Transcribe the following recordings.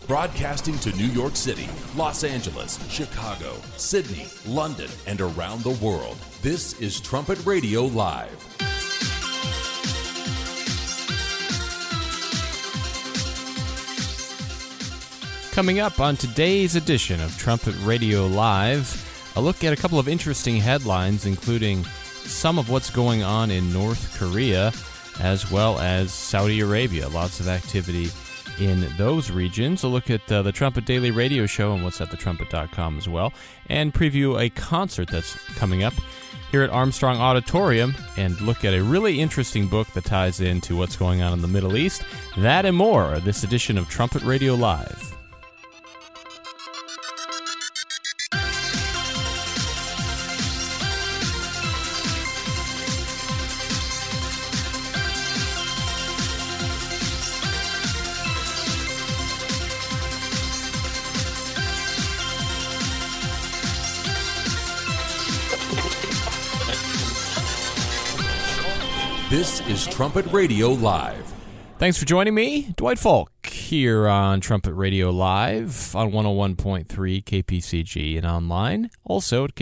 Broadcasting to New York City, Los Angeles, Chicago, Sydney, London, and around the world. This is Trumpet Radio Live. Coming up on today's edition of Trumpet Radio Live, a look at a couple of interesting headlines, including some of what's going on in North Korea, as well as Saudi Arabia. Lots of activity in those regions. A look at the Trumpet Daily Radio Show and what's at thetrumpet.com as well, and preview a concert that's coming up here at Armstrong Auditorium, and look at a really interesting book that ties into what's going on in the Middle East. That and more, this edition of Trumpet Radio Live. This is Trumpet Radio Live. Thanks for joining me, Dwight Falk, here on Trumpet Radio Live on 101.3 KPCG and online, also at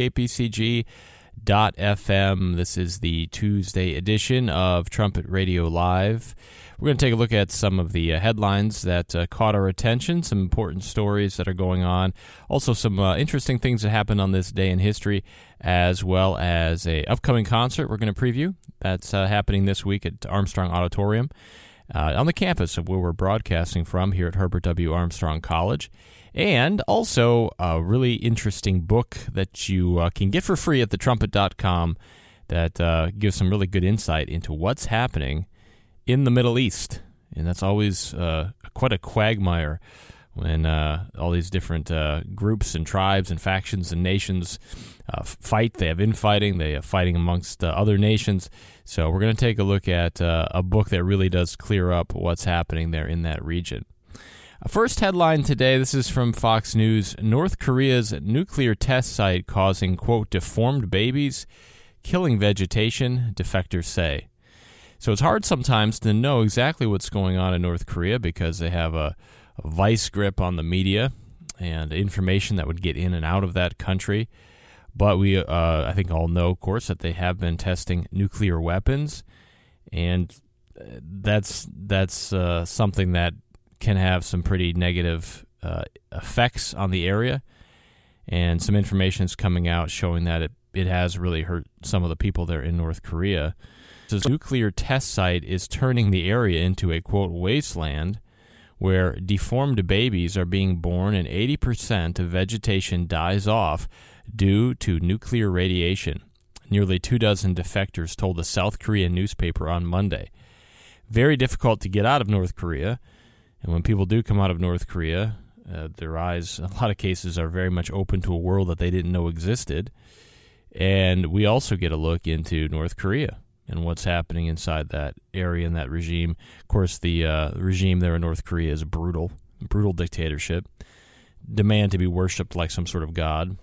kpcg.fm. This is the Tuesday edition of Trumpet Radio Live. We're going to take a look at some of the headlines that caught our attention, some important stories that are going on, also some interesting things that happened on this day in history, as well as a upcoming concert we're going to preview that's happening this week at Armstrong Auditorium on the campus of where we're broadcasting from here at Herbert W. Armstrong College, and also a really interesting book that you can get for free at thetrumpet.com that gives some really good insight into what's happening in the Middle East. And that's always quite a quagmire when all these different groups and tribes and factions and nations fight. They have infighting. They have fighting amongst other nations. So we're going to take a look at a book that really does clear up what's happening there in that region. First headline today, this is from Fox News. North Korea's nuclear test site causing, quote, deformed babies, killing vegetation, defectors say. So it's hard sometimes to know exactly what's going on in North Korea because they have a vice grip on the media and information that would get in and out of that country. But we, I think, all know, of course, that they have been testing nuclear weapons, and that's something that can have some pretty negative effects on the area. And some information is coming out showing that it has really hurt some of the people there in North Korea. This nuclear test site is turning the area into a, quote, wasteland where deformed babies are being born and 80% of vegetation dies off due to nuclear radiation. Nearly 24 defectors told a South Korean newspaper on Monday. Very difficult to get out of North Korea, and when people do come out of North Korea, their eyes, in a lot of cases, are very much open to a world that they didn't know existed. And we also get a look into North Korea and what's happening inside that area and that regime. Of course, the regime there in North Korea is brutal dictatorship, demand to be worshipped like some sort of god,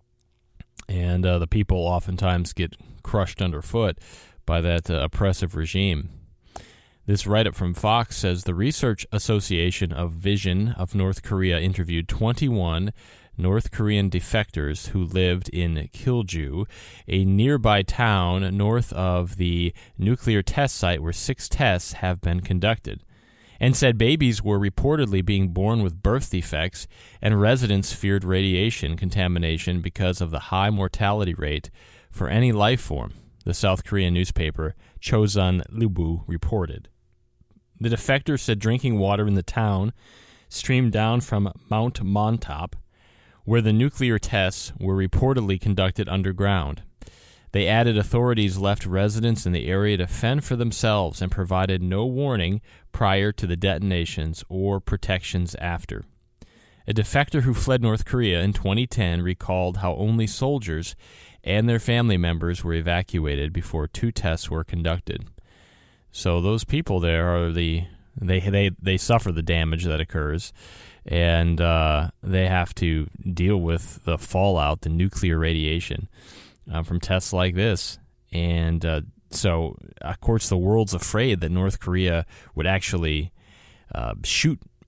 and the people oftentimes get crushed underfoot by that oppressive regime. This write-up from Fox says the Research Association of Vision of North Korea interviewed 21 North Korean defectors who lived in Kilju, a nearby town north of the nuclear test site where 6 tests have been conducted, and said babies were reportedly being born with birth defects, and residents feared radiation contamination because of the high mortality rate for any life form, the South Korean newspaper Chosun Ilbo reported. The defectors said drinking water in the town streamed down from Mount Montop, where the nuclear tests were reportedly conducted underground. They added authorities left residents in the area to fend for themselves and provided no warning prior to the detonations or protections after. A defector who fled North Korea in 2010 recalled how only soldiers and their family members were evacuated before 2 tests were conducted. So those people there are they suffer the damage that occurs, and they have to deal with the fallout, the nuclear radiation from tests like this. And so, of course, the world's afraid that North Korea would actually shoot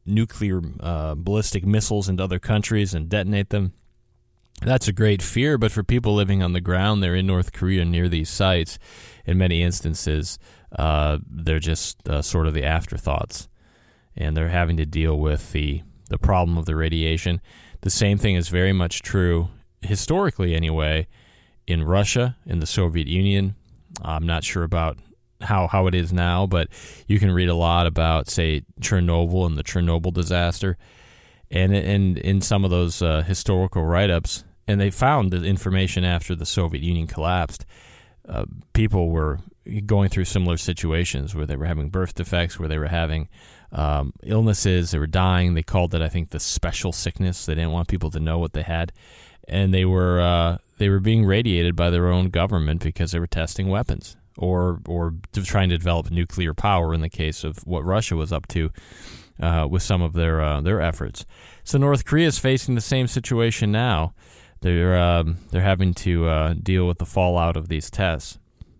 nuclear ballistic missiles into other countries and detonate them. That's a great fear, but for people living on the ground there in North Korea near these sites, in many instances, they're just sort of the afterthoughts, and they're having to deal with the problem of the radiation. The same thing is very much true, historically anyway, in Russia, in the Soviet Union. I'm not sure about how it is now, but you can read a lot about, say, Chernobyl and the Chernobyl disaster. And in some of those historical write-ups, and they found the information after the Soviet Union collapsed, people were going through similar situations where they were having birth defects, where they were having illnesses, they were dying. They called it, I think, the special sickness. They didn't want people to know what they had. And they were being radiated by their own government because they were testing weapons or trying to develop nuclear power in the case of what Russia was up to with some of their efforts. So North Korea is facing the same situation now. They're having to deal with the fallout of these tests.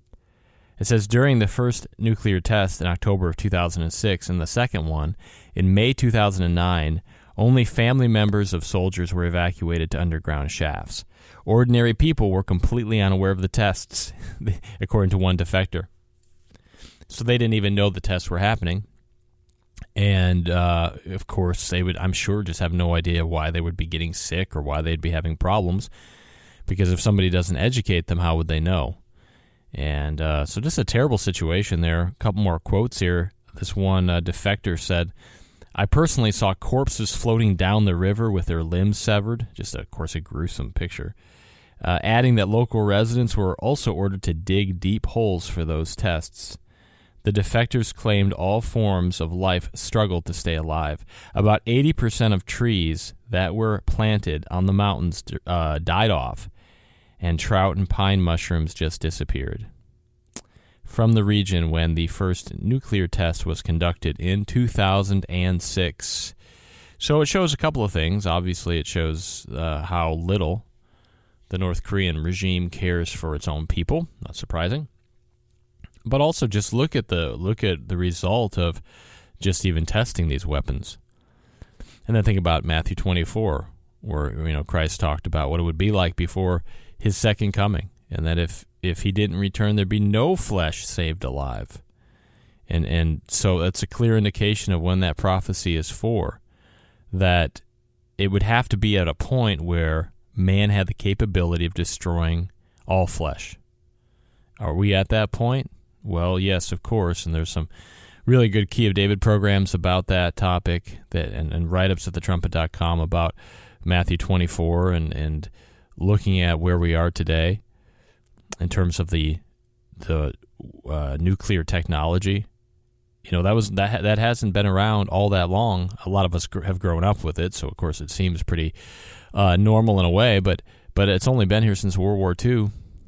It says during the first nuclear test in October of 2006 and the second one in May 2009, only family members of soldiers were evacuated to underground shafts. Ordinary people were completely unaware of the tests, according to one defector. So they didn't even know the tests were happening. And, of course, they would, I'm sure, just have no idea why they would be getting sick or why they'd be having problems. Because if somebody doesn't educate them, how would they know? And so just a terrible situation there. A couple more quotes here. This one defector said, "I personally saw corpses floating down the river with their limbs severed." Just, of course, a gruesome picture. Adding that local residents were also ordered to dig deep holes for those tests. The defectors claimed all forms of life struggled to stay alive. About 80% of trees that were planted on the mountains died off, and trout and pine mushrooms just disappeared. From the region when the first nuclear test was conducted in 2006. So it shows a couple of things. Obviously, it shows how little the North Korean regime cares for its own people. Not surprising. But also just look at the result of just even testing these weapons. And then think about Matthew 24, where Christ talked about what it would be like before his second coming, and that if he didn't return, there'd be no flesh saved alive. And so that's a clear indication of when that prophecy is for, that it would have to be at a point where man had the capability of destroying all flesh. Are we at that point? Well, yes, of course, and there's some really good Key of David programs about that topic and write-ups at thetrumpet.com about Matthew 24 and looking at where we are today in terms of the nuclear technology. That hasn't been around all that long. A lot of us have grown up with it, so of course it seems pretty normal in a way, but it's only been here since World War II,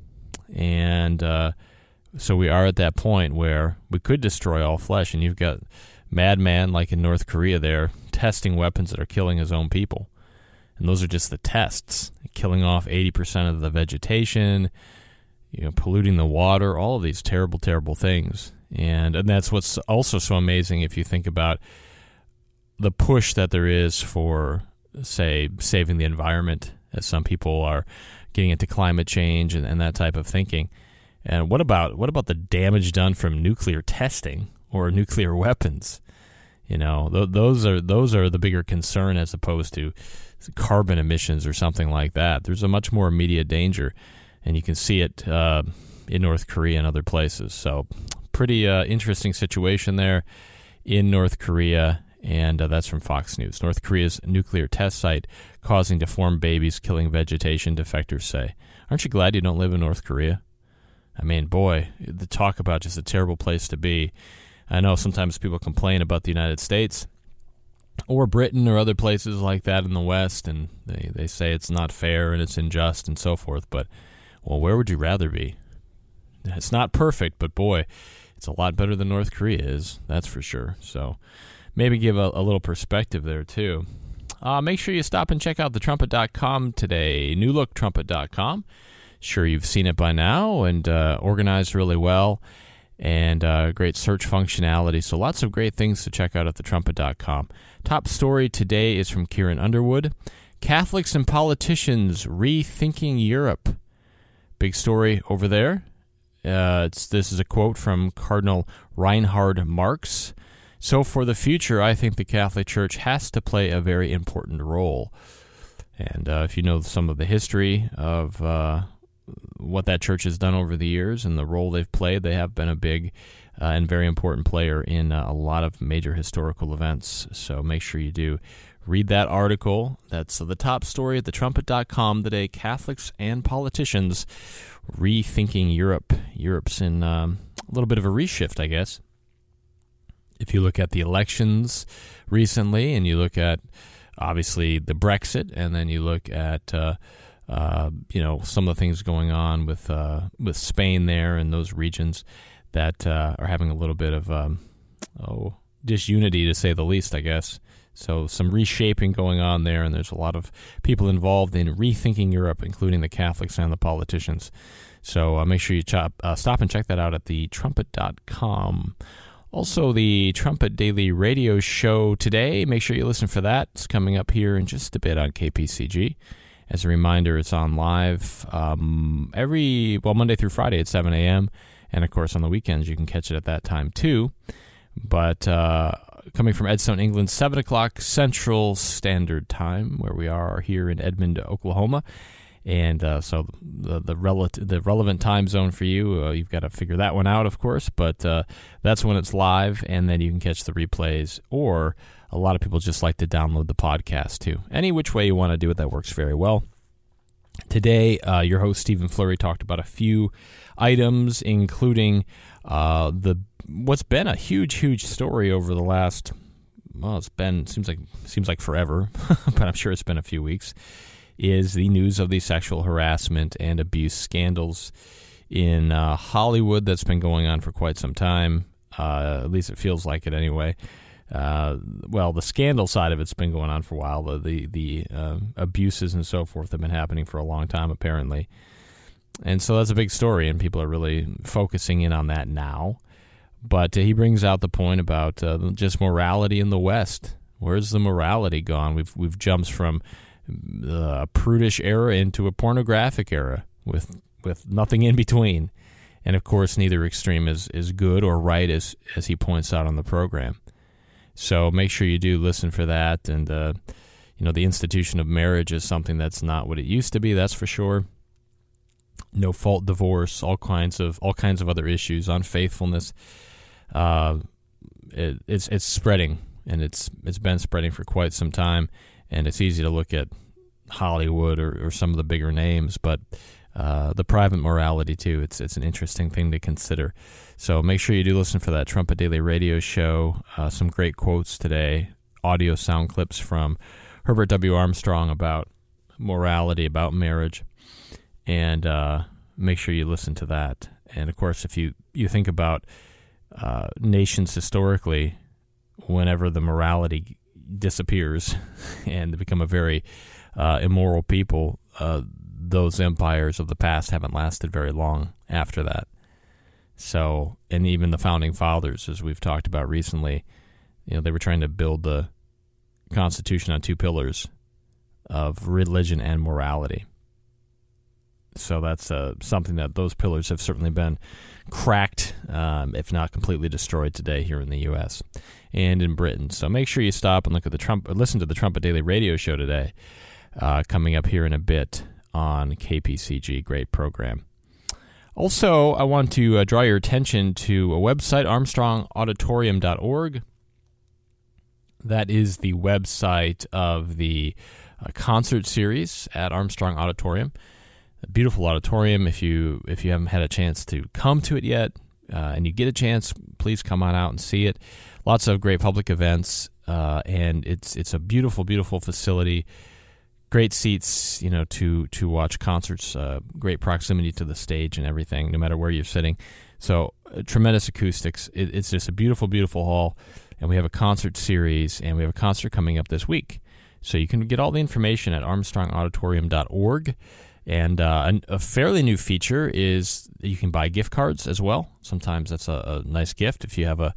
and so we are at that point where we could destroy all flesh, and you've got madman like in North Korea there testing weapons that are killing his own people. And those are just the tests, killing off 80% of the vegetation, polluting the water, all of these terrible, terrible things. And that's what's also so amazing if you think about the push that there is for, say, saving the environment, as some people are getting into climate change and that type of thinking. And what about the damage done from nuclear testing or nuclear weapons? Those are the bigger concern as opposed to carbon emissions or something like that. There's a much more immediate danger, and you can see it in North Korea and other places. So pretty interesting situation there in North Korea, and that's from Fox News. North Korea's nuclear test site causing deformed babies, killing vegetation, defectors say. Aren't you glad you don't live in North Korea? I mean, boy, the talk about just a terrible place to be. I know sometimes people complain about the United States or Britain or other places like that in the West, and they say it's not fair and it's unjust and so forth. But, well, where would you rather be? It's not perfect, but boy, it's a lot better than North Korea is, that's for sure. So maybe give a little perspective there, too. Make sure you stop and check out thetrumpet.com today, newlooktrumpet.com. Sure, you've seen it by now, and organized really well, and great search functionality. So lots of great things to check out at thetrumpet.com. Top story today is from Kieran Underwood. Catholics and politicians rethinking Europe. Big story over there. This is a quote from Cardinal Reinhard Marx. So for the future, I think the Catholic Church has to play a very important role. And if you know some of the history of what that church has done over the years and the role they've played, they have been a big and very important player in a lot of major historical events. So make sure you do read that article. That's the top story at thetrumpet.com today. Catholics and politicians rethinking Europe. Europe's in a little bit of a reshift, I guess. If you look at the elections recently, and you look at, obviously, the Brexit, and then you look at, some of the things going on with Spain there and those regions that are having a little bit of disunity, to say the least, I guess. So some reshaping going on there, and there's a lot of people involved in rethinking Europe, including the Catholics and the politicians. So make sure you stop and check that out at thetrumpet.com. Also, the Trumpet Daily Radio Show today. Make sure you listen for that. It's coming up here in just a bit on KPCG. As a reminder, it's on live Monday through Friday at 7 a.m. And, of course, on the weekends, you can catch it at that time, too. But coming from Edstone, England, 7 o'clock Central Standard Time, where we are here in Edmond, Oklahoma. And so the relevant time zone for you, you've got to figure that one out, of course. But that's when it's live, and then you can catch the replays. Or a lot of people just like to download the podcast, too. Any which way you want to do it, that works very well. Today, your host, Stephen Flurry, talked about a few items, including what's been a huge story over the last, seems like forever, but I'm sure it's been a few weeks, is the news of the sexual harassment and abuse scandals in Hollywood that's been going on for quite some time. At least it feels like it anyway. The scandal side of it's been going on for a while. The abuses and so forth have been happening for a long time, apparently. And so that's a big story, and people are really focusing in on that now. But he brings out the point about just morality in the West. Where's the morality gone? We've jumped from a prudish era into a pornographic era with nothing in between. And, of course, neither extreme is good or right, as he points out on the program. So make sure you do listen for that. And, the institution of marriage is something that's not what it used to be, that's for sure. No-fault divorce, all kinds of other issues, unfaithfulness. It's spreading, and it's been spreading for quite some time. And it's easy to look at Hollywood or some of the bigger names, but the private morality, too, it's an interesting thing to consider. So make sure you do listen for that Trumpet Daily Radio Show. Some great quotes today, audio sound clips from Herbert W. Armstrong about morality, about marriage, and make sure you listen to that. And, of course, if you think about nations historically, whenever the morality disappears and they become a very immoral people, those empires of the past haven't lasted very long after that. So, and even the founding fathers, as we've talked about recently, they were trying to build the Constitution on two pillars of religion and morality. So that's something that those pillars have certainly been cracked, if not completely destroyed today here in the U.S. and in Britain. So make sure you stop and listen to the Trumpet Daily Radio Show today, coming up here in a bit on KPCG. Great program. Also, I want to draw your attention to a website, ArmstrongAuditorium.org. That is the website of the concert series at Armstrong Auditorium. A beautiful auditorium. If you haven't had a chance to come to it yet, and you get a chance, please come on out and see it. Lots of great public events, and it's a beautiful, beautiful facility. Great seats, to watch concerts. Great proximity to the stage and everything, no matter where you're sitting. So tremendous acoustics. It's just a beautiful, beautiful hall. And we have a concert series, and we have a concert coming up this week. So you can get all the information at ArmstrongAuditorium.org. And a fairly new feature is you can buy gift cards as well. Sometimes that's a nice gift if you have a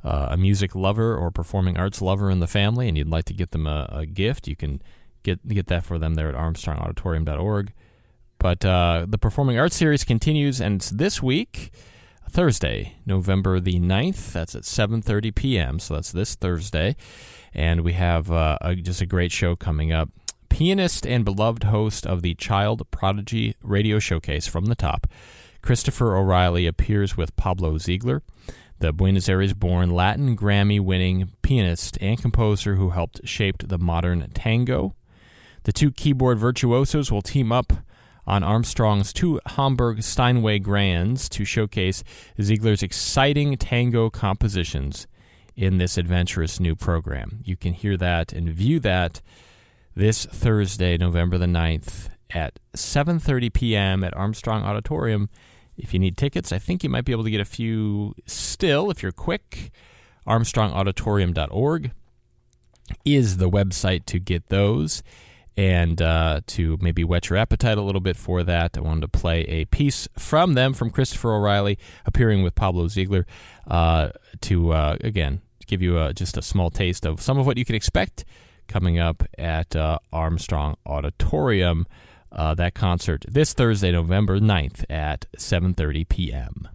a music lover or performing arts lover in the family and you'd like to get them a gift, you can get that for them there at armstrongauditorium.org. But the Performing Arts Series continues, and it's this week, Thursday, November the 9th. That's at 7:30 p.m., so that's this Thursday. And we have just a great show coming up. Pianist and beloved host of the Child Prodigy Radio Showcase From the Top, Christopher O'Reilly appears with Pablo Ziegler, the Buenos Aires-born Latin Grammy-winning pianist and composer who helped shape the modern tango. The two keyboard virtuosos will team up on Armstrong's two Hamburg Steinway Grands to showcase Ziegler's exciting tango compositions in this adventurous new program. You can hear that and view that this Thursday, November the 9th at 7:30 p.m. at Armstrong Auditorium. If you need tickets, I think you might be able to get a few still if you're quick. ArmstrongAuditorium.org is the website to get those. And to maybe whet your appetite a little bit for that, I wanted to play a piece from them, from Christopher O'Reilly, appearing with Pablo Ziegler, to, again, give you just a small taste of some of what you can expect coming up at Armstrong Auditorium. That concert this Thursday, November 9th at 7:30 p.m.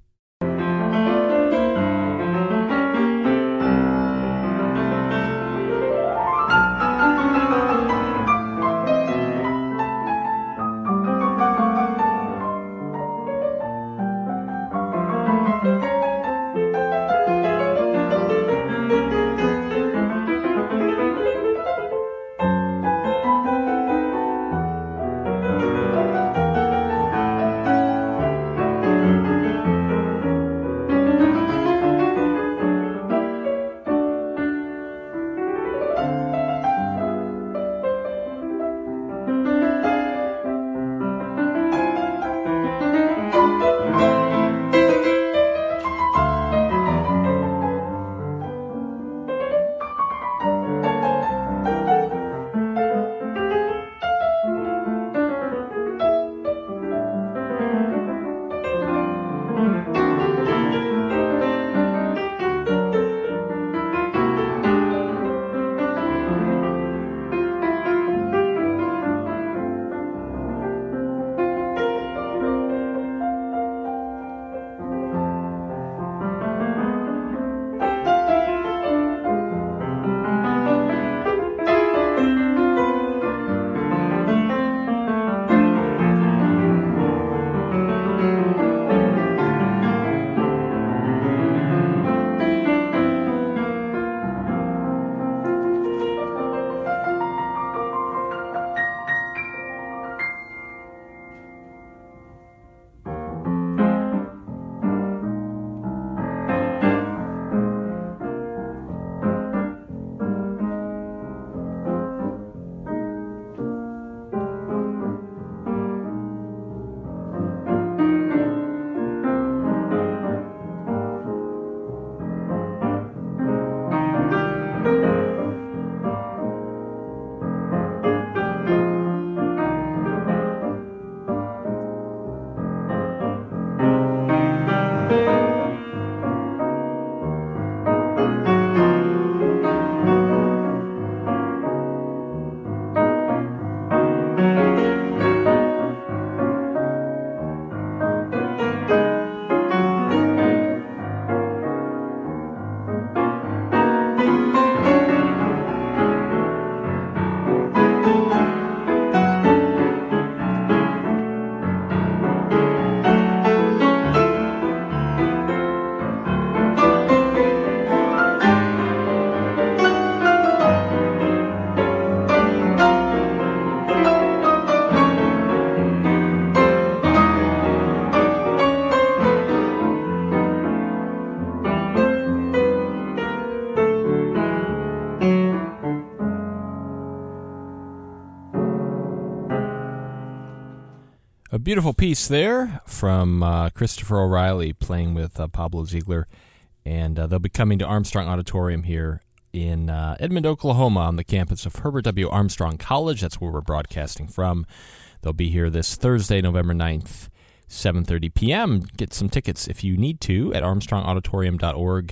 Beautiful piece there from Christopher O'Reilly playing with Pablo Ziegler, and they'll be coming to Armstrong Auditorium here in Edmond, Oklahoma, on the campus of Herbert W. Armstrong College. That's where we're broadcasting from. They'll be here this Thursday, November 9th, 7:30 p.m. Get some tickets if you need to at armstrongauditorium.org.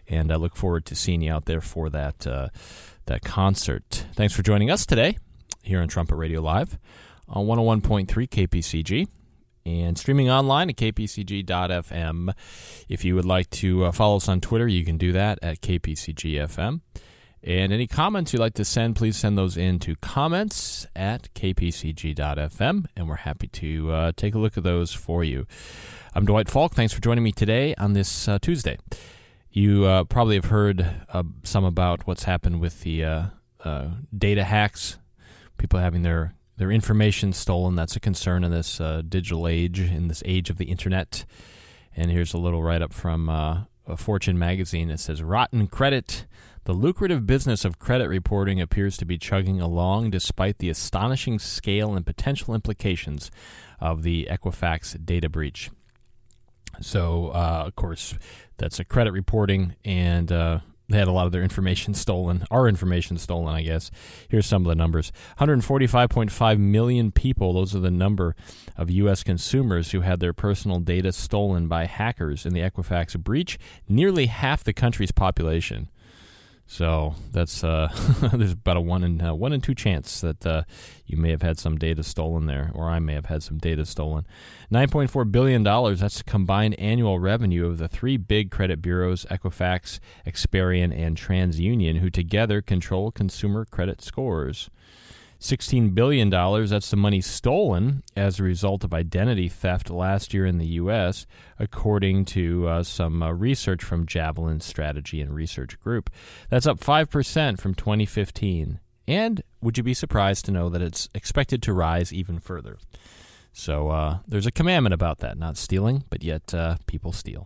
and I look forward to seeing you out there for that concert. Thanks for joining us today here on Trumpet Radio Live on 101.3 KPCG and streaming online at kpcg.fm. If you would like to follow us on Twitter, you can do that at kpcgfm. And any comments you'd like to send, please send those in to comments at kpcg.fm, and we're happy to take a look at those for you. I'm Dwight Falk. Thanks for joining me today on this Tuesday. You probably have heard some about what's happened with the data hacks, people having their information stolen. That's a concern in this digital age, in this age of the internet. And here's a little write-up from Fortune magazine. It says, "Rotten credit. The lucrative business of credit reporting appears to be chugging along despite the astonishing scale and potential implications of the Equifax data breach." So, of course, that's a credit reporting, and they had a lot of their information stolen, our information stolen, I guess. Here's some of the numbers. 145.5 million people, those are the number of U.S. consumers who had their personal data stolen by hackers in the Equifax breach, nearly half the country's population. So that's there's about a 1 in 2 chance that you may have had some data stolen there, or I may have had some data stolen. $9.4 billion, that's the combined annual revenue of the three big credit bureaus, Equifax, Experian, and TransUnion, who together control consumer credit scores. $16 billion, that's the money stolen as a result of identity theft last year in the U.S., according to some research from Javelin Strategy and Research Group. That's up 5% from 2015. And would you be surprised to know that it's expected to rise even further? So there's a commandment about that, not stealing, but yet people steal.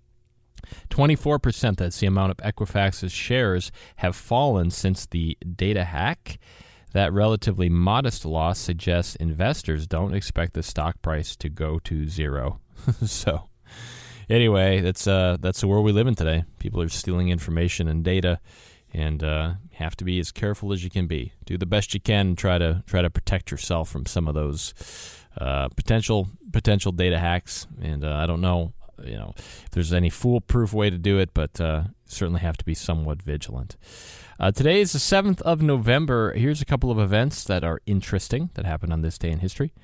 24%, that's the amount of Equifax's shares, have fallen since the data hack. That relatively modest loss suggests investors don't expect the stock price to go to zero. So, anyway, that's the world we live in today. People are stealing information and data, and have to be as careful as you can be. Do the best you can and try to protect yourself from some of those potential data hacks. And I don't know, if there's any foolproof way to do it, but certainly have to be somewhat vigilant. Today is the 7th of November. Here's a couple of events that are interesting that happened on this day in history.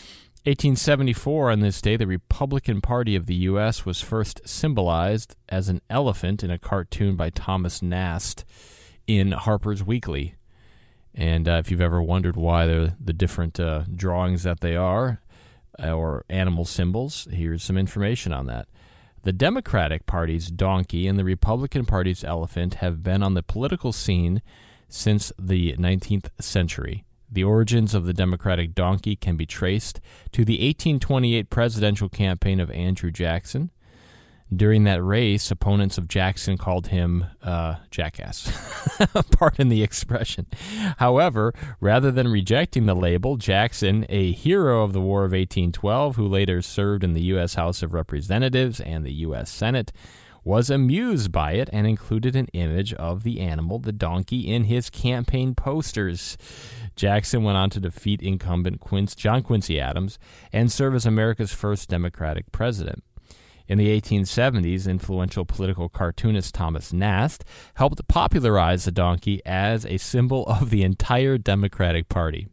1874, on this day, the Republican Party of the U.S. was first symbolized as an elephant in a cartoon by Thomas Nast in Harper's Weekly. And if you've ever wondered why the different drawings that they are, or animal symbols, here's some information on that. The Democratic Party's donkey and the Republican Party's elephant have been on the political scene since the 19th century. The origins of the Democratic donkey can be traced to the 1828 presidential campaign of Andrew Jackson. During that race, opponents of Jackson called him jackass. Pardon the expression. However, rather than rejecting the label, Jackson, a hero of the War of 1812 who later served in the U.S. House of Representatives and the U.S. Senate, was amused by it and included an image of the animal, the donkey, in his campaign posters. Jackson went on to defeat incumbent John Quincy Adams and serve as America's first Democratic president. In the 1870s, influential political cartoonist Thomas Nast helped popularize the donkey as a symbol of the entire Democratic Party.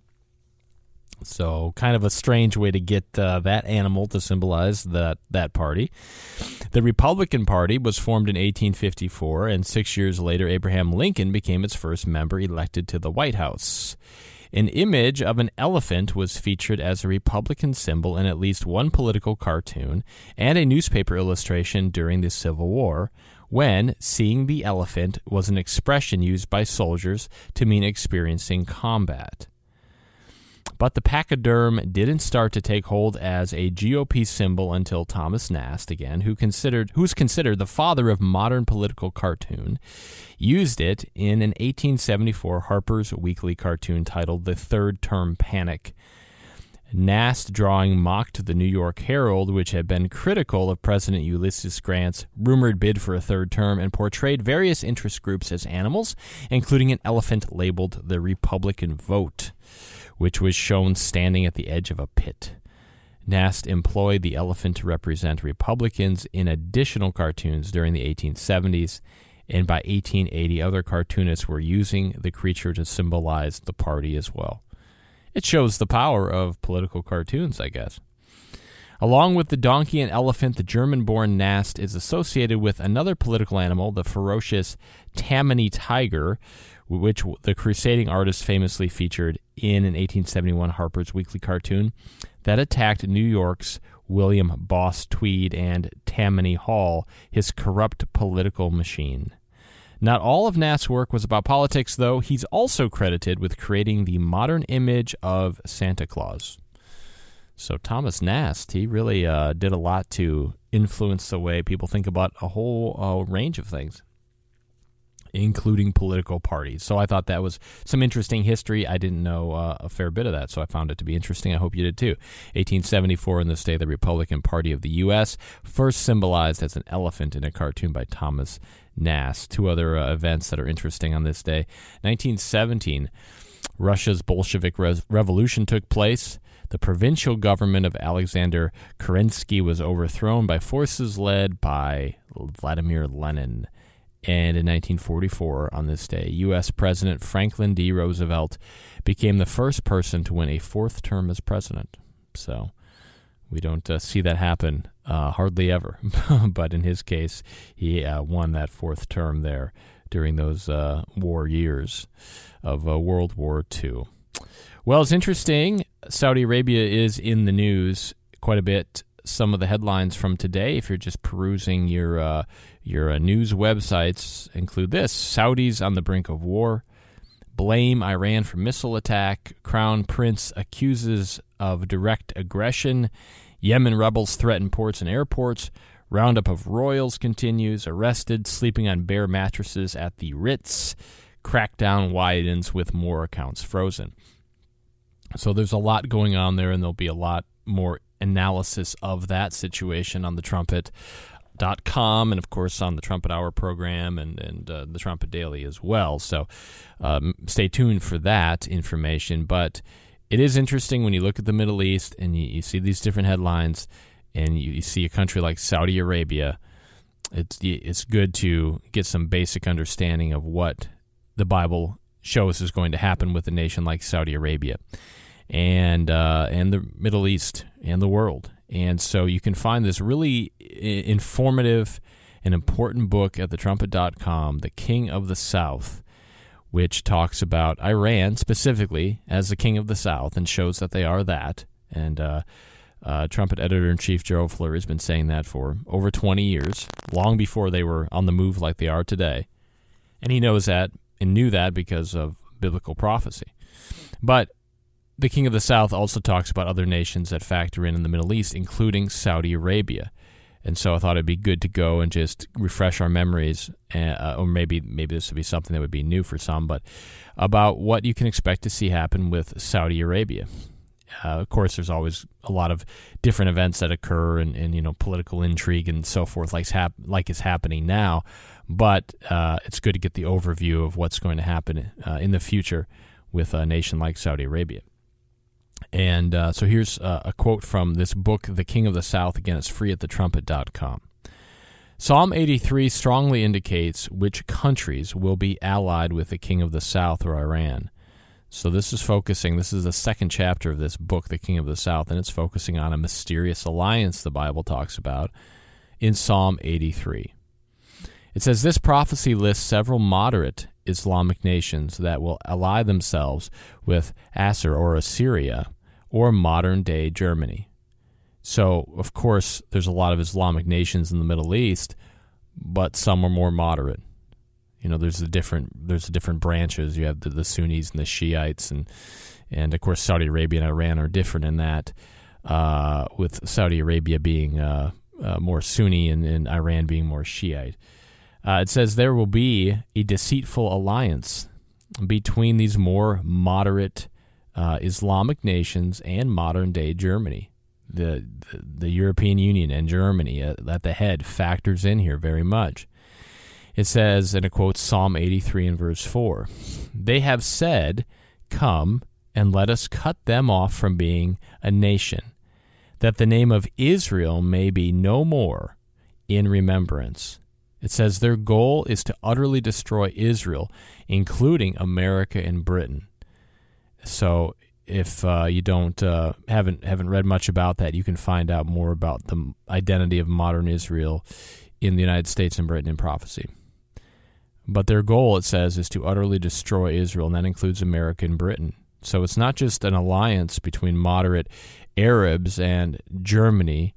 So kind of a strange way to get that animal to symbolize that party. The Republican Party was formed in 1854, and 6 years later, Abraham Lincoln became its first member elected to the White House. An image of an elephant was featured as a Republican symbol in at least one political cartoon and a newspaper illustration during the Civil War, when seeing the elephant was an expression used by soldiers to mean experiencing combat. But the pachyderm didn't start to take hold as a GOP symbol until Thomas Nast, again, who's considered the father of modern political cartoon, used it in an 1874 Harper's Weekly cartoon titled The Third Term Panic. Nast drawing mocked the New York Herald, which had been critical of President Ulysses Grant's rumored bid for a third term, and portrayed various interest groups as animals, including an elephant labeled the Republican Vote, which was shown standing at the edge of a pit. Nast employed the elephant to represent Republicans in additional cartoons during the 1870s, and by 1880, other cartoonists were using the creature to symbolize the party as well. It shows the power of political cartoons, I guess. Along with the donkey and elephant, the German-born Nast is associated with another political animal, the ferocious Tammany tiger, which the crusading artist famously featured in an 1871 Harper's Weekly cartoon that attacked New York's William Boss Tweed and Tammany Hall, his corrupt political machine. Not all of Nast's work was about politics, though. He's also credited with creating the modern image of Santa Claus. So Thomas Nast, he really did a lot to influence the way people think about a whole range of things, including political parties. So I thought that was some interesting history. I didn't know a fair bit of that, so I found it to be interesting. I hope you did too. 1874, in this day, the Republican Party of the U.S., first symbolized as an elephant in a cartoon by Thomas Nast. Two other events that are interesting on this day. 1917, Russia's Bolshevik Revolution took place. The provincial government of Alexander Kerensky was overthrown by forces led by Vladimir Lenin. And in 1944, on this day, U.S. President Franklin D. Roosevelt became the first person to win a fourth term as president. So we don't see that happen hardly ever. But in his case, he won that fourth term there during those war years of World War II. Well, it's interesting. Saudi Arabia is in the news quite a bit. Some of the headlines from today, if you're just perusing your news websites, include this: Saudis on the brink of war, blame Iran for missile attack, Crown Prince accuses of direct aggression, Yemen rebels threaten ports and airports, roundup of royals continues, arrested sleeping on bare mattresses at the Ritz, crackdown widens with more accounts frozen. So there's a lot going on there, and there'll be a lot more analysis of that situation on the Trumpet.com and, of course, on the Trumpet Hour program and the Trumpet Daily as well. So stay tuned for that information. But it is interesting when you look at the Middle East and you see these different headlines and you see a country like Saudi Arabia. It's good to get some basic understanding of what the Bible shows is going to happen with a nation like Saudi Arabia and the Middle East and the world. And so you can find this really informative and important book at thetrumpet.com, The King of the South, which talks about Iran specifically as the King of the South and shows that they are that. And Trumpet Editor-in-Chief Gerald Fleury has been saying that for over 20 years, long before they were on the move like they are today. And he knows that and knew that because of biblical prophecy. But the King of the South also talks about other nations that factor in the Middle East, including Saudi Arabia. And so I thought it'd be good to go and just refresh our memories, or maybe this would be something that would be new for some, but about what you can expect to see happen with Saudi Arabia. Of course, there's always a lot of different events that occur and political intrigue and so forth, like is happening now. But it's good to get the overview of what's going to happen in the future with a nation like Saudi Arabia. And so here's a quote from this book, The King of the South. Again, it's free at thetrumpet.com. Psalm 83 strongly indicates which countries will be allied with the King of the South or Iran. So this is the second chapter of this book, The King of the South, and it's focusing on a mysterious alliance the Bible talks about in Psalm 83. It says, this prophecy lists several moderate Islamic nations that will ally themselves with Assur or Assyria or modern-day Germany. So, of course, there's a lot of Islamic nations in the Middle East, but some are more moderate. There's the different branches. You have the Sunnis and the Shiites, and of course Saudi Arabia and Iran are different in that, with Saudi Arabia being more Sunni and Iran being more Shiite. It says there will be a deceitful alliance between these more moderate Islamic nations and modern-day Germany. The European Union and Germany at the head factors in here very much. It says, and it quotes Psalm 83 in verse 4, they have said, come and let us cut them off from being a nation, that the name of Israel may be no more in remembrance. It says their goal is to utterly destroy Israel, including America and Britain. So if you haven't read much about that, you can find out more about the identity of modern Israel in the United States and Britain in prophecy. But their goal, it says, is to utterly destroy Israel, and that includes America and Britain. So it's not just an alliance between moderate Arabs and Germany.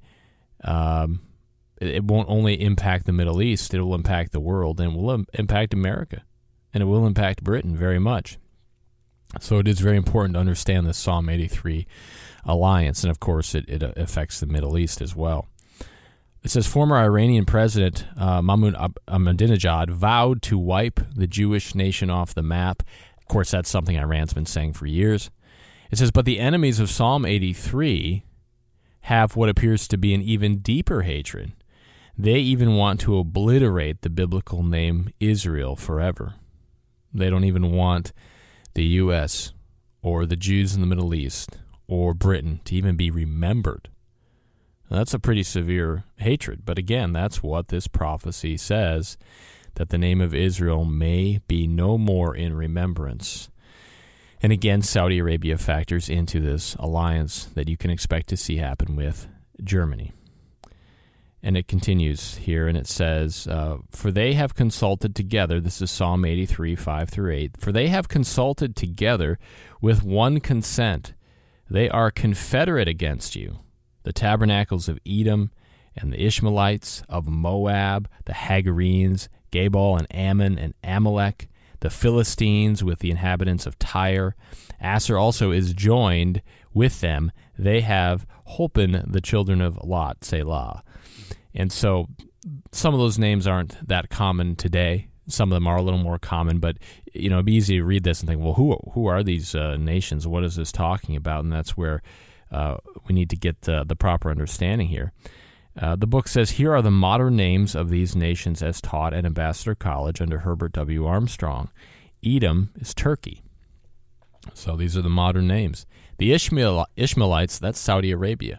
It won't only impact the Middle East, it will impact the world, and it will impact America, and it will impact Britain very much. So it is very important to understand this Psalm 83 alliance, and of course it affects the Middle East as well. It says former Iranian President Mahmoud Ahmadinejad vowed to wipe the Jewish nation off the map. Of course, that's something Iran's been saying for years. It says, but the enemies of Psalm 83 have what appears to be an even deeper hatred. They even want to obliterate the biblical name Israel forever. They don't even want the U.S. or the Jews in the Middle East or Britain to even be remembered. Now, that's a pretty severe hatred, but again, that's what this prophecy says, that the name of Israel may be no more in remembrance. And again, Saudi Arabia factors into this alliance that you can expect to see happen with Germany. And it continues here, and it says, for they have consulted together, this is Psalm 83, 5-8, for they have consulted together with one consent. They are confederate against you, the tabernacles of Edom and the Ishmaelites of Moab, the Hagarenes, Gebal and Ammon and Amalek, the Philistines with the inhabitants of Tyre. Asher also is joined with them. They have holpen the children of Lot, Selah. And so some of those names aren't that common today. Some of them are a little more common, but it'd be easy to read this and think, well, who are these nations? What is this talking about? And that's where we need to get the proper understanding here. The book says, here are the modern names of these nations as taught at Ambassador College under Herbert W. Armstrong. Edom is Turkey. So these are the modern names. The Ishmaelites, that's Saudi Arabia.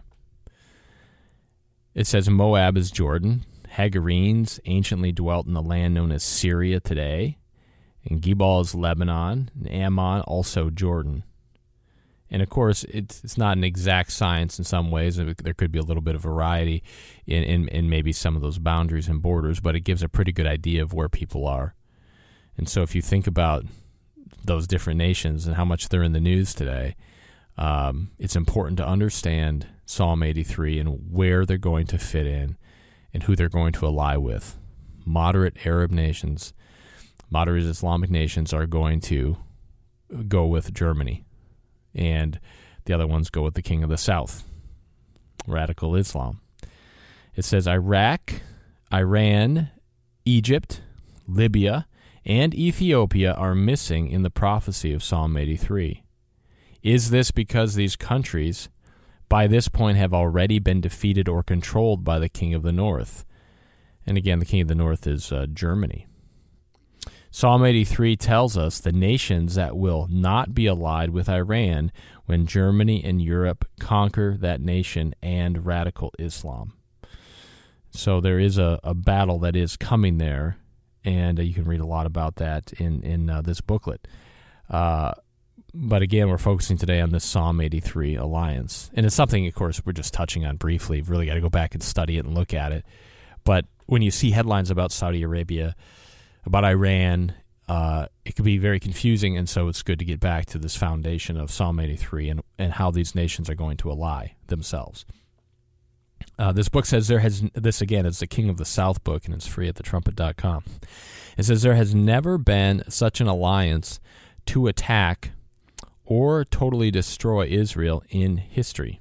It says Moab is Jordan. Hagarenes anciently dwelt in the land known as Syria today. And Gebal is Lebanon. And Ammon, also Jordan. And, of course, it's not an exact science in some ways. There could be a little bit of variety in maybe some of those boundaries and borders, but it gives a pretty good idea of where people are. And so if you think about those different nations and how much they're in the news today, it's important to understand Psalm 83 and where they're going to fit in and who they're going to ally with. Moderate Arab nations, moderate Islamic nations are going to go with Germany. And the other ones go with the king of the south, radical Islam. It says Iraq, Iran, Egypt, Libya, and Ethiopia are missing in the prophecy of Psalm 83. Is this because these countries, by this point, have already been defeated or controlled by the king of the north? And again, the king of the north is Germany. Psalm 83 tells us the nations that will not be allied with Iran when Germany and Europe conquer that nation and radical Islam. So there is a battle that is coming there, and you can read a lot about that in this booklet. But again, we're focusing today on this Psalm 83 alliance. And it's something, of course, we're just touching on briefly. You've really got to go back and study it and look at it. But when you see headlines about Saudi Arabia, about Iran, it can be very confusing, and so it's good to get back to this foundation of Psalm 83 and how these nations are going to ally themselves. This book says this again is the King of the South book, and it's free at thetrumpet.com. It says there has never been such an alliance to attack or totally destroy Israel in history.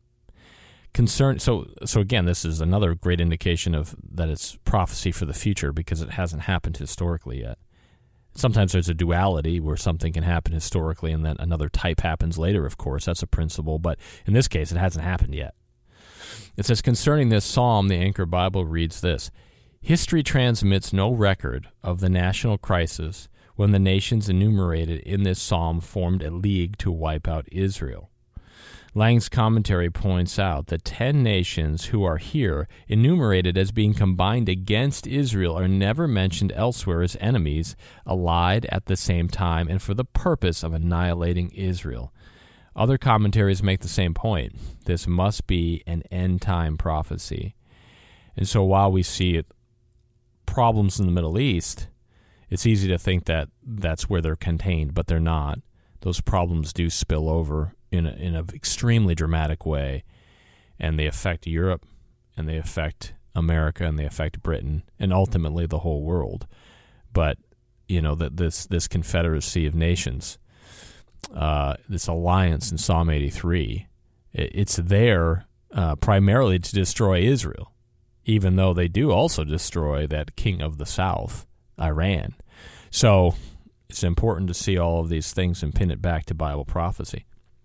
So again, this is another great indication of that it's prophecy for the future because it hasn't happened historically yet. Sometimes there's a duality where something can happen historically and then another type happens later, of course. That's a principle, but in this case, it hasn't happened yet. It says, concerning this psalm, the Anchor Bible reads this: history transmits no record of the national crisis when the nations enumerated in this psalm formed a league to wipe out Israel. Lang's commentary points out that 10 nations who are here enumerated as being combined against Israel are never mentioned elsewhere as enemies, allied at the same time and for the purpose of annihilating Israel. Other commentaries make the same point. This must be an end-time prophecy. And so while we see problems in the Middle East, it's easy to think that that's where they're contained, but they're not. Those problems do spill over in an extremely dramatic way, and they affect Europe, and they affect America, and they affect Britain, and ultimately the whole world. But that this confederacy of nations, this alliance in Psalm 83, it's there primarily to destroy Israel, even though they do also destroy that king of the south, Iran. So it's important to see all of these things and pin it back to Bible prophecy.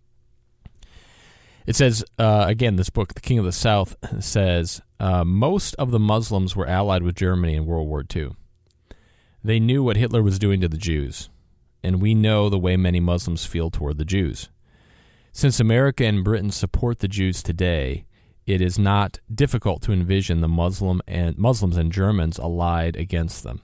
It says, again, this book, The King of the South, says, most of the Muslims were allied with Germany in World War II. They knew what Hitler was doing to the Jews, and we know the way many Muslims feel toward the Jews. Since America and Britain support the Jews today, it is not difficult to envision the Muslims and Germans allied against them.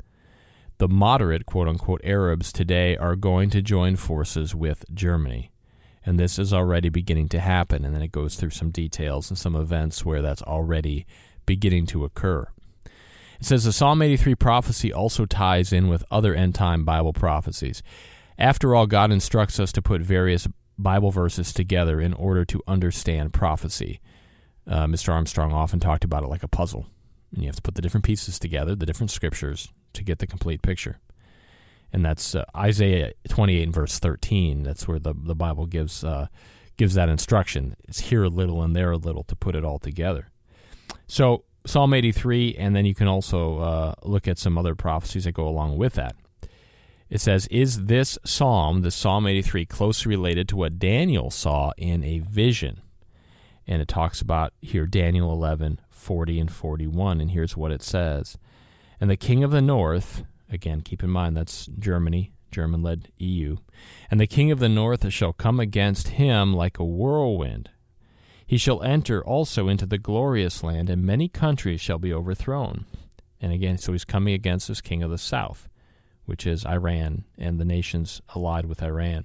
The moderate, quote-unquote, Arabs today are going to join forces with Germany. And this is already beginning to happen. And then it goes through some details and some events where that's already beginning to occur. It says the Psalm 83 prophecy also ties in with other end-time Bible prophecies. After all, God instructs us to put various Bible verses together in order to understand prophecy. Mr. Armstrong often talked about it like a puzzle. And you have to put the different pieces together, the different scriptures, to get the complete picture. And that's Isaiah 28 and verse 13. That's where the Bible gives that instruction. It's here a little and there a little to put it all together. So Psalm 83, and then you can also look at some other prophecies that go along with that. It says, is this Psalm, the Psalm 83, closely related to what Daniel saw in a vision? And it talks about here Daniel 11, 40 and 41, and here's what it says. And the king of the north, again, keep in mind that's Germany, German-led EU, and the king of the north shall come against him like a whirlwind. He shall enter also into the glorious land, and many countries shall be overthrown. And again, so he's coming against this king of the south, which is Iran and the nations allied with Iran,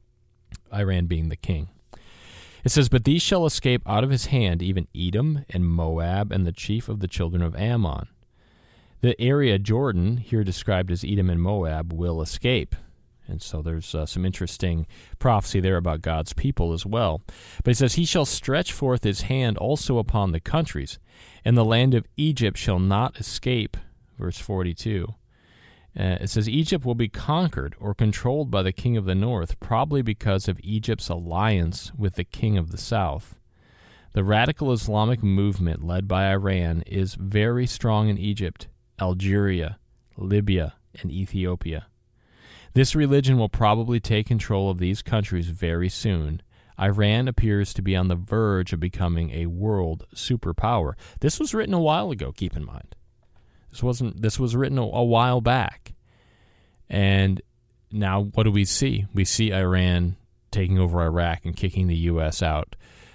Iran being the king. It says, but these shall escape out of his hand, even Edom and Moab and the chief of the children of Ammon. The area Jordan, here described as Edom and Moab, will escape. And so there's some interesting prophecy there about God's people as well. But it says, he shall stretch forth his hand also upon the countries, and the land of Egypt shall not escape. Verse 42. It says, Egypt will be conquered or controlled by the king of the north, probably because of Egypt's alliance with the king of the south. The radical Islamic movement led by Iran is very strong in Egypt, Algeria, Libya, and Ethiopia. This religion will probably take control of these countries very soon. Iran appears to be on the verge of becoming a world superpower. This was written a while ago, keep in mind. This was written a while back. And now what do we see? We see Iran taking over Iraq and kicking the U.S. out,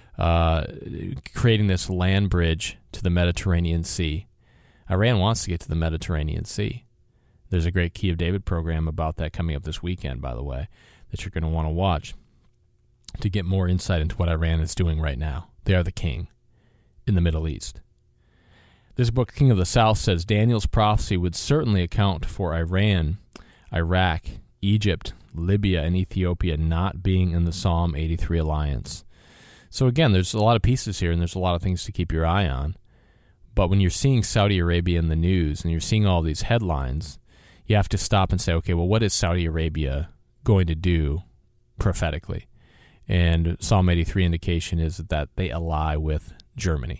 creating this land bridge to the Mediterranean Sea. Iran wants to get to the Mediterranean Sea. There's a great Key of David program about that coming up this weekend, by the way, that you're going to want to watch to get more insight into what Iran is doing right now. They are the king in the Middle East. This book, King of the South, says Daniel's prophecy would certainly account for Iran, Iraq, Egypt, Libya, and Ethiopia not being in the Psalm 83 alliance. So again, there's a lot of pieces here, and there's a lot of things to keep your eye on. But when you're seeing Saudi Arabia in the news, and you're seeing all these headlines, you have to stop and say, okay, well, what is Saudi Arabia going to do prophetically? And Psalm 83 indication is that they ally with Germany.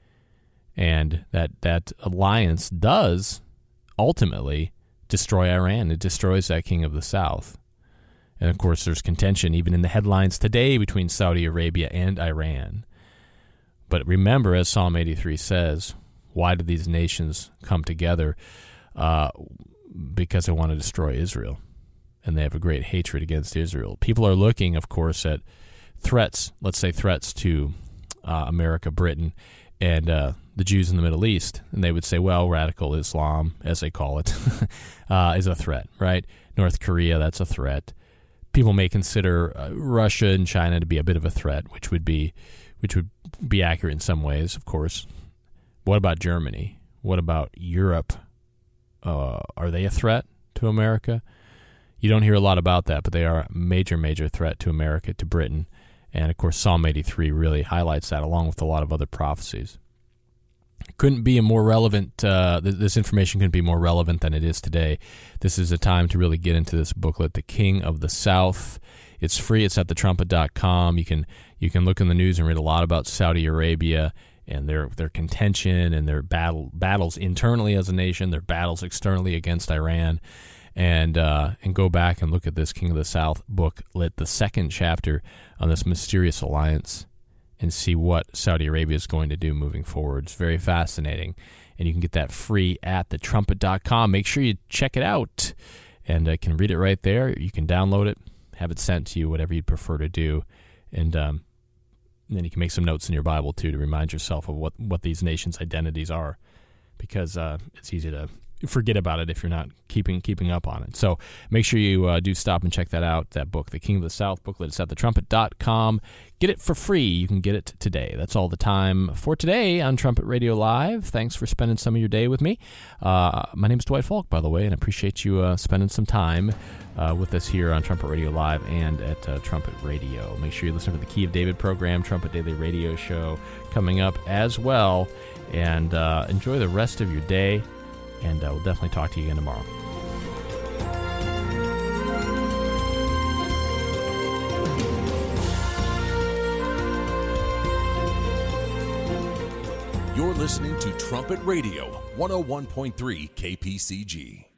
And that alliance does ultimately destroy Iran. It destroys that king of the south. And, of course, there's contention even in the headlines today between Saudi Arabia and Iran. But remember, as Psalm 83 says, why did these nations come together? Because they want to destroy Israel. And they have a great hatred against Israel. People are looking, of course, at threats, let's say threats to America, Britain, and the Jews in the Middle East, and they would say, well, radical Islam, as they call it, is a threat, right? North Korea, that's a threat. People may consider Russia and China to be a bit of a threat, which would be accurate in some ways, of course. What about Germany? What about Europe? Are they a threat to America? You don't hear a lot about that, but they are a major, major threat to America, to Britain. And, of course, Psalm 83 really highlights that, along with a lot of other prophecies. Couldn't be a more relevant, this information couldn't be more relevant than it is today. This is a time to really get into this booklet, The King of the South. It's free. It's at thetrumpet.com. You can look in the news and read a lot about Saudi Arabia and their contention and their battles internally as a nation, their battles externally against Iran. And go back and look at this King of the South booklet, the second chapter on this mysterious alliance, and see what Saudi Arabia is going to do moving forward. It's very fascinating, and you can get that free at thetrumpet.com. Make sure you check it out, and can read it right there. You can download it, have it sent to you, whatever you'd prefer to do, and then you can make some notes in your Bible, too, to remind yourself of what these nations' identities are, because it's easy to forget about it if you're not keeping up on it. So make sure you do stop and check that out, that book, The King of the South booklet. It's at thetrumpet.com. Get it for free. You can get it today. That's all the time for today on Trumpet Radio Live. Thanks for spending some of your day with me. My name is Dwight Falk, by the way, and I appreciate you spending some time with us here on Trumpet Radio Live and at Trumpet Radio. Make sure you listen to the Key of David program, Trumpet Daily Radio Show, coming up as well. And enjoy the rest of your day. And we'll definitely talk to you again tomorrow. You're listening to Trumpet Radio, 101.3 KPCG.